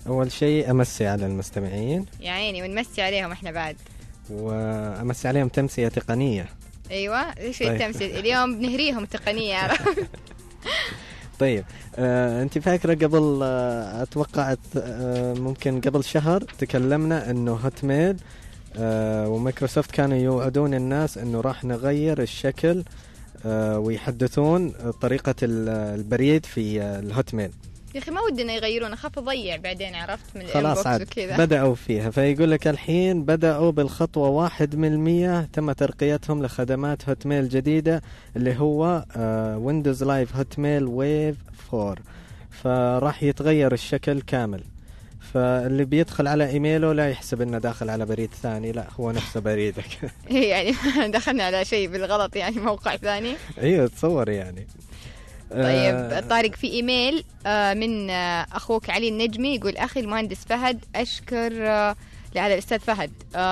أول شيء أمسي على المستمعين يا عيني، ونمسي عليهم إحنا بعد، وأمسي عليهم تمسية تقنية. أيوة، إيش طيب. التمثيل اليوم بنهريهم تقنية. طيب، أنت فاكرة قبل أتوقع ممكن قبل شهر تكلمنا أنه هوت ميل ومايكروسوفت كانوا يوعدون الناس أنه راح نغير الشكل ويحدثون طريقة البريد في الهوت ميل. يا أخي ما ودنا يغيرون، أخاف أضيع بعدين، عرفت، من خلاص عاد وكذا. بدأوا فيها، فيقول لك الحين بدأوا بالخطوة 1% تم ترقيتهم لخدمات هوت ميل جديدة اللي هو ويندوز لايف هوت ميل ويف 4، فراح يتغير الشكل كامل. فاللي بيدخل على ايميله لا يحسب انه داخل على بريد ثاني، لا هو نفسه بريدك. يعني دخلنا على شيء بالغلط، يعني موقع ثاني. ايوه تصور يعني. طيب طارق، في ايميل من اخوك علي النجمي، يقول اخي المهندس فهد اشكر على الاستاذ فهد،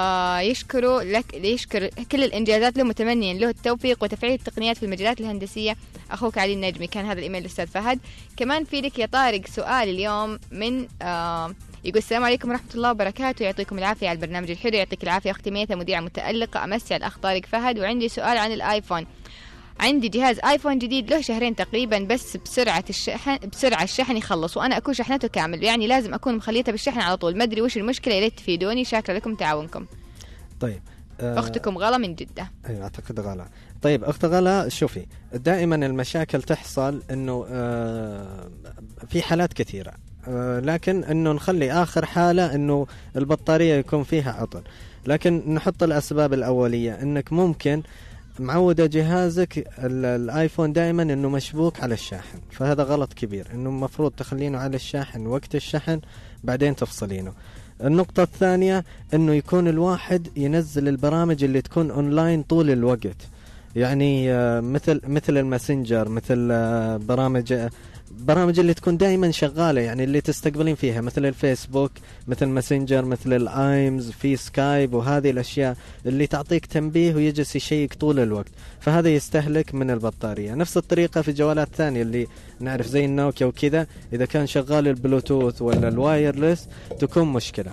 يشكر كل الانجازات له، متمنيا له التوفيق وتفعيل التقنيات في المجالات الهندسيه. اخوك علي النجمي، كان هذا الايميل للاستاذ فهد. كمان في لك يا طارق سؤال اليوم من يقول السلام عليكم ورحمه الله وبركاته، يعطيكم العافيه على البرنامج الحلو. يعطيك العافيه اختي ميثا، مذيعه متالقه. امسي على الاخ طارق فهد، وعندي سؤال عن الايفون. عندي جهاز ايفون جديد له شهرين تقريبا، بس بسرعة الشحن يخلص، وانا اكون شحنته كامل، يعني لازم اكون مخليته بالشحن على طول. ما ادري وش المشكلة، يا ريت تفيدوني. شاكرة لكم تعاونكم. طيب، اختكم غلا من جدة. ايوه اعتقد غلا. طيب اخت غلا، شوفي دائما المشاكل تحصل انه في حالات كثيرة، لكن انه نخلي اخر حالة انه البطارية يكون فيها عطل، لكن نحط الاسباب الاولية انك ممكن معودة جهازك الايفون دائما انه مشبوك على الشاحن، فهذا غلط كبير، انه المفروض تخلينه على الشاحن وقت الشحن بعدين تفصلينه. النقطة الثانية انه يكون الواحد ينزل البرامج اللي تكون اونلاين طول الوقت، يعني مثل الماسنجر، مثل برامج اللي تكون دائما شغالة، يعني اللي تستقبلين فيها، مثل الفيسبوك، مثل ماسنجر، مثل الايمز، في سكايب، وهذه الاشياء اللي تعطيك تنبيه ويجلس يشيك طول الوقت، فهذا يستهلك من البطارية. نفس الطريقة في جوالات ثانية اللي نعرف زي النوكيا وكذا، اذا كان شغال البلوتوث ولا الوايرلس تكون مشكلة.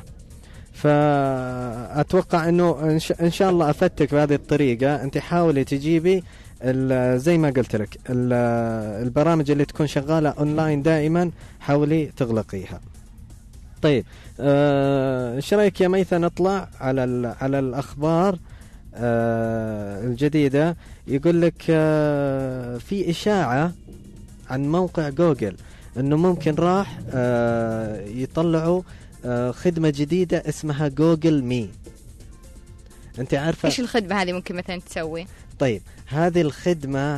فأتوقع أنه إن شاء الله أفتك بهذه الطريقة. أنت حاولي تجيبي زي ما قلت لك البرامج اللي تكون شغالة أونلاين دائما حاولي تغلقيها. طيب، إيش رأيك يا ميثا نطلع على الأخبار الجديدة؟ يقول لك في إشاعة عن موقع جوجل أنه ممكن راح يطلعوا خدمة جديدة اسمها جوجل مي. انت عارفة ايش الخدمة هذه ممكن مثلا تسوي؟ طيب هذه الخدمة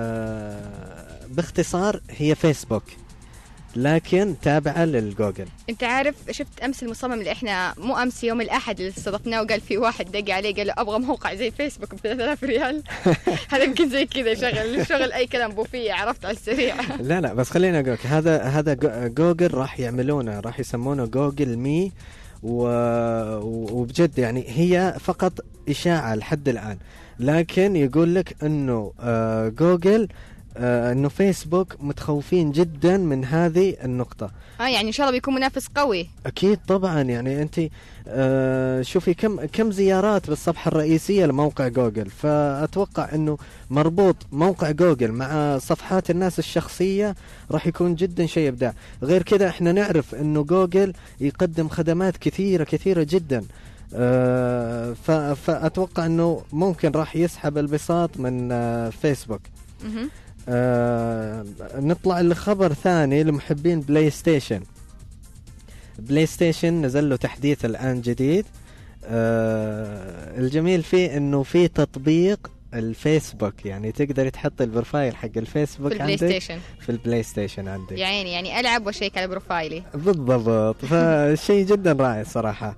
باختصار هي فيسبوك لكن تابعة للجوجل. انت عارف، شفت امس المصمم اللي احنا مو امس يوم الاحد اللي استضفناه، وقال في واحد دق عليه قال له ابغى موقع زي فيسبوك ب3000 ريال. هذا يمكن زي كذا شغل اي كلام بوفيه، عرفت، على السريع. لا بس خلينا اقولك، هذا جوجل راح يعملونه، راح يسمونه جوجل مي، وبجد يعني هي فقط إشاعة لحد الآن، لكن يقول لك انه جوجل انه فيسبوك متخوفين جدا من هذه النقطة. يعني ان شاء الله بيكون منافس قوي. اكيد طبعا، يعني انت شوفي كم زيارات بالصفحة الرئيسية لموقع جوجل، فاتوقع انه مربوط موقع جوجل مع صفحات الناس الشخصية راح يكون جدا شيء ابداع. غير كذا احنا نعرف انه جوجل يقدم خدمات كثيرة جدا، فاتوقع انه ممكن راح يسحب البساط من فيسبوك. نطلع لخبر ثاني لمحبين بلاي ستيشن نزل له تحديث الآن جديد. الجميل فيه انه في تطبيق الفيسبوك، يعني تقدر تحط البروفايل حق الفيسبوك في البلاي ستيشن عندك. يعني ألعب وشيك على بروفايلي بالضبط. فشيء جدا رائع صراحة.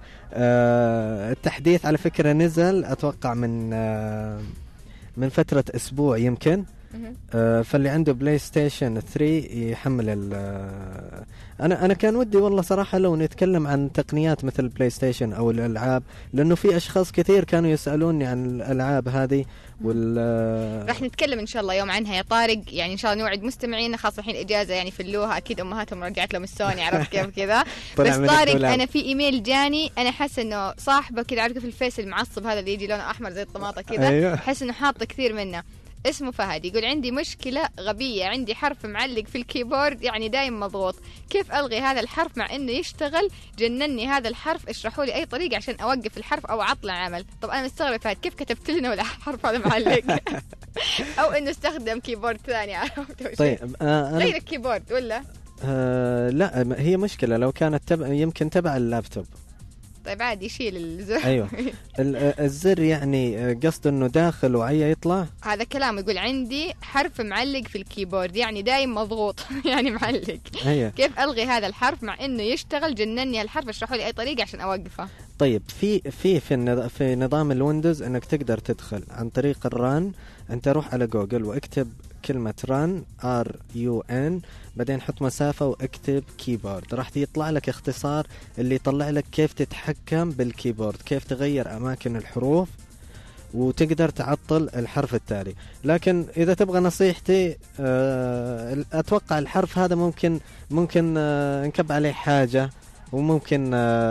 التحديث على فكرة نزل أتوقع من فترة أسبوع يمكن. فاللي عنده بلاي ستيشن 3 يحمل انا كان ودي والله صراحه لو نتكلم عن تقنيات مثل البلاي ستيشن او الالعاب، لانه في اشخاص كثير كانوا يسالوني عن الالعاب هذه راح نتكلم ان شاء الله يوم عنها يا طارق، يعني ان شاء الله نوعد مستمعينا خاصه الحين اجازه يعني فلوها، اكيد امهاتهم رجعت لهم السوني، عرفت كيف كذا. بس طارق انا في ايميل جاني، انا حاسه انه صاحبه كذا، عارف في الفيس المعصب هذا اللي يجي لونه احمر زي الطماطه كذا، أيوه. احس انه حاطه كثير منه. اسمه فهد، يقول عندي مشكلة غبية، عندي حرف معلق في الكيبورد يعني دايم مضغوط، كيف ألغي هذا الحرف مع إنه يشتغل؟ جنني هذا الحرف، اشرحوا لي أي طريقة عشان أوقف الحرف أو أعطل العمل. طب أنا مستغرب فهد كيف كتبت لنا ولا حرف هذا معلق أو إنه استخدم كيبورد ثاني، عرفت؟ طيب غير الكيبورد ولا؟ لا هي مشكلة لو كانت يمكن تبع اللابتوب. طيب عادي يشيل الزر. ايوه الزر يعني قصده انه داخل وعي يطلع. هذا كلام يقول عندي حرف معلق في الكيبورد يعني دايم مضغوط يعني معلق. أيوة. كيف الغي هذا الحرف مع انه يشتغل؟ جنني الحرف، اشرحوا لي اي طريقه عشان اوقفه. طيب في نظام الويندوز انك تقدر تدخل عن طريق الران. انت روح على جوجل واكتب كلمة ران RUN، بعدين حط مسافة واكتب كيبورد، راح يطلع لك اختصار اللي يطلع لك كيف تتحكم بالكيبورد، كيف تغير أماكن الحروف وتقدر تعطل الحرف التالي. لكن إذا تبغى نصيحتي أتوقع الحرف هذا ممكن نكب عليه حاجة، وممكن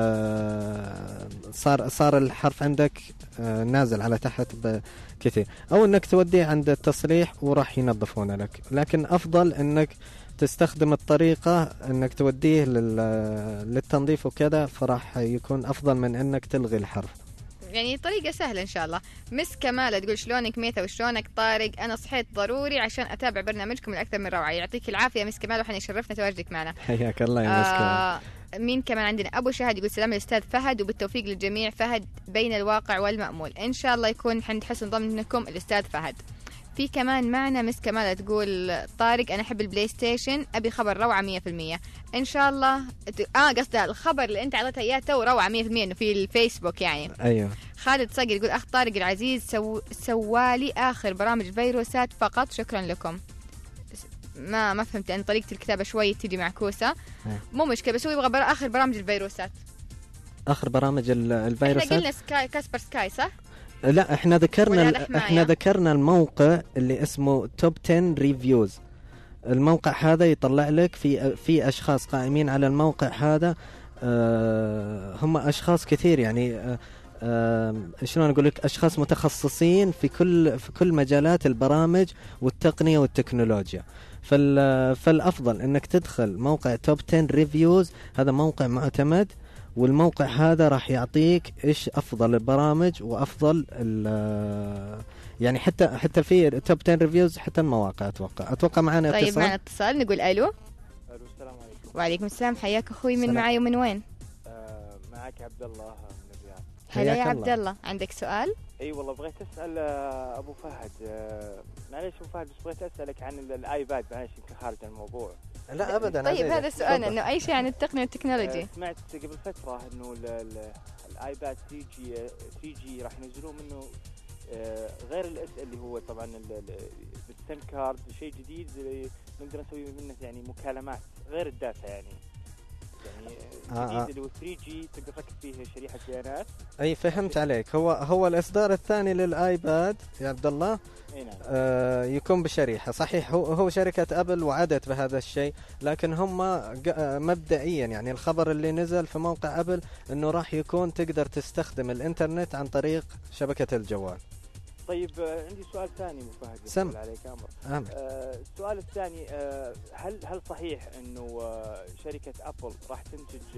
صار الحرف عندك نازل على تحت كثير، او انك توديه عند التصليح وراح ينظفونه لك. لكن افضل انك تستخدم الطريقة انك توديه للتنظيف وكذا، فراح يكون افضل من انك تلغي الحرف. يعني طريقة سهلة إن شاء الله. مس كمالة تقول شلونك ميثا وشلونك طارق؟ أنا صحيت ضروري عشان أتابع برنامجكم الأكثر من روعة. يعطيك العافية مس كمالة، وحنا يشرفنا تواجدك معنا. حياك الله يا مس كمالة. مين كمان عندنا؟ أبو شهد يقول سلام الأستاذ فهد وبالتوفيق للجميع. فهد بين الواقع والمأمول، إن شاء الله يكون حسن ضمنكم الأستاذ فهد. في كمان معنا مس كمالة تقول طارق أنا أحب البلاي ستيشن، أبي خبر روعة 100%. إن شاء الله قصده الخبر اللي أنت عطيته إياه تو روعة 100% إنه في الفيسبوك يعني. أيوه. خالد صقر يقول أخ طارق العزيز سوالي آخر برامج فيروسات فقط، شكرا لكم. ما فهمت أن طريقة الكتابة شوي تيجي معكوسة. مو مشكلة، بس هو يبغى آخر برامج الفيروسات. آخر برامج الفيروسات. إحنا قلنا كاسبر سكاي صح؟ لا احنا ذكرنا الموقع اللي اسمه توب 10 ريفيوز. الموقع هذا يطلع لك في اشخاص قائمين على الموقع هذا، هم اشخاص كثير يعني شلون اقول لك، اشخاص متخصصين في كل مجالات البرامج والتقنية والتكنولوجيا. فالافضل انك تدخل موقع توب 10 ريفيوز، هذا موقع معتمد، والموقع هذا راح يعطيك ايش افضل البرامج وافضل يعني حتى في توب 10 ريفيوز حتى المواقع. اتوقع معنا طيب اتصال. معنا اتصال، نقول الو. السلام عليكم. وعليكم السلام، حياك اخوي. من معاي ومن وين؟ معك عبد الله من الرياض. هلا يا عبد الله، عندك سؤال؟ اي والله بغيت اسال ابو فهد. معليش ابو فهد، بس بغيت اسالك عن الايباد، معليش يمكن خارج الموضوع. لا ابدا. طيب هذا السؤال انه اي شيء عن التقنيه والتكنولوجي. سمعت قبل فتره انه الايباد 3G راح ينزلون منه غير الاس اللي هو طبعا بالسم كارد، شيء جديد نقدر نسوي منه يعني مكالمات غير الداتا يعني جديد اللي هو 3G تقدر تركب فيه شريحه بيانات. اي فهمت عليك. هو الاصدار الثاني للايباد يا عبد الله. نعم. يكون بشريحه صحيح. هو شركه ابل وعدت بهذا الشيء، لكن هم مبدئيا يعني الخبر اللي نزل في موقع ابل انه راح يكون تقدر تستخدم الانترنت عن طريق شبكه الجوال. طيب عندي سؤال ثاني ابو فهد. سم عليك امر. السؤال الثاني، هل صحيح انه شركه ابل راح تنتج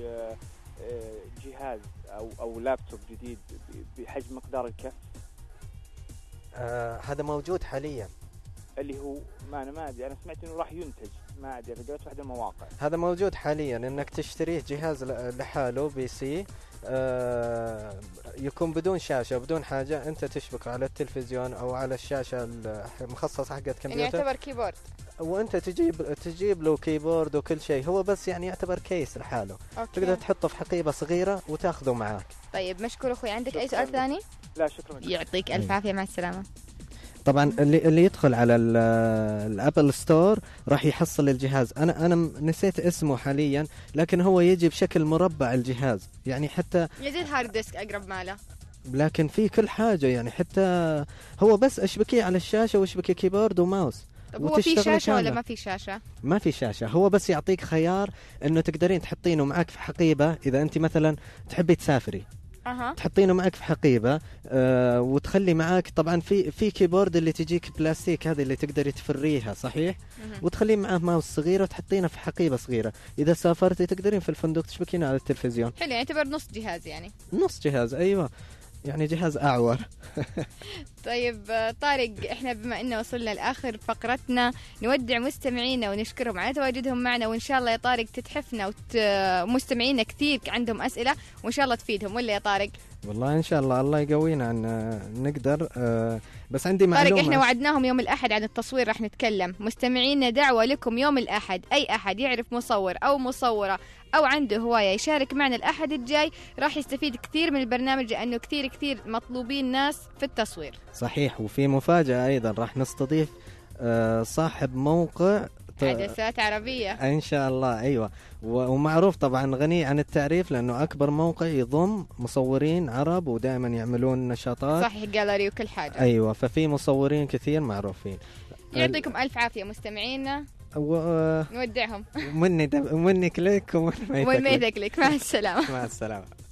جهاز او لابتوب جديد بحجم مقدار الكف؟ هذا موجود حاليا. اللي هو ما ادري، انا سمعت انه راح ينتج، ما ادري، قرأت في احد المواقع. هذا موجود حاليا، انك تشتريه جهاز لحاله بي سي، يكون بدون شاشة بدون حاجة، انت تشبكه على التلفزيون او على الشاشة المخصصة حقت كمبيوتر، يعتبر كيبورد، وانت تجيب له كيبورد وكل شيء. هو بس يعني يعتبر كيس لحاله. تقدر تحطه في حقيبة صغيرة وتاخذه معاك. طيب مشكور اخوي. عندك اي سؤال ثاني؟ لا شكرا. يعطيك الف عافية، مع السلامة. طبعا اللي يدخل على الابل ستور راح يحصل الجهاز. انا نسيت اسمه حاليا، لكن هو يجي بشكل مربع الجهاز، يعني حتى يزيد هارد ديسك اقرب ماله. لكن في كل حاجه، يعني حتى هو بس اشبكيه على الشاشه واشبكي كيبورد وماوس. طب هو في شاشه ولا ما في شاشه؟ ما في شاشه، هو بس يعطيك خيار انه تقدرين تحطينه معك في حقيبه. اذا انت مثلا تحبي تسافري تحطينه معك في حقيبه، وتخلي معك طبعا في كيبورد اللي تجيك بلاستيك، هذه اللي تقدري تفريها صحيح، وتخلي معه ماوس صغيره وتحطينه في حقيبه صغيره. اذا سافرتي تقدرين في الفندق تشبكينه على التلفزيون. حلو، يعني يعتبر نص جهاز، يعني نص جهاز، ايوه، يعني جهاز اعور. طيب طارق، احنا بما انه وصلنا لاخر فقرتنا نودع مستمعينا ونشكرهم على تواجدهم معنا، وان شاء الله يا طارق تتحفنا ومستمعينا كثير عندهم اسئله وان شاء الله تفيدهم، ولا يا طارق؟ والله ان شاء الله يقوينا ان نقدر. بس عندي معلومه. طارق، احنا وعدناهم يوم الاحد عن التصوير راح نتكلم. مستمعينا دعوه لكم يوم الاحد، اي احد يعرف مصور او مصوره او عنده هوايه يشارك معنا الاحد الجاي راح يستفيد كثير من البرنامج، لانه كثير مطلوبين ناس في التصوير. صحيح، وفي مفاجاه ايضا راح نستضيف صاحب موقع حدثات عربية ان شاء الله. ايوه، ومعروف طبعا غني عن التعريف لانه اكبر موقع يضم مصورين عرب ودائما يعملون نشاطات، صحيح، جاليري وكل حاجة. ايوه، ففي مصورين كثير معروفين. يعطيكم الف عافية مستمعينا، نودعهم. مني كليك ومن ميتك لك. مع السلامة. مع السلامة.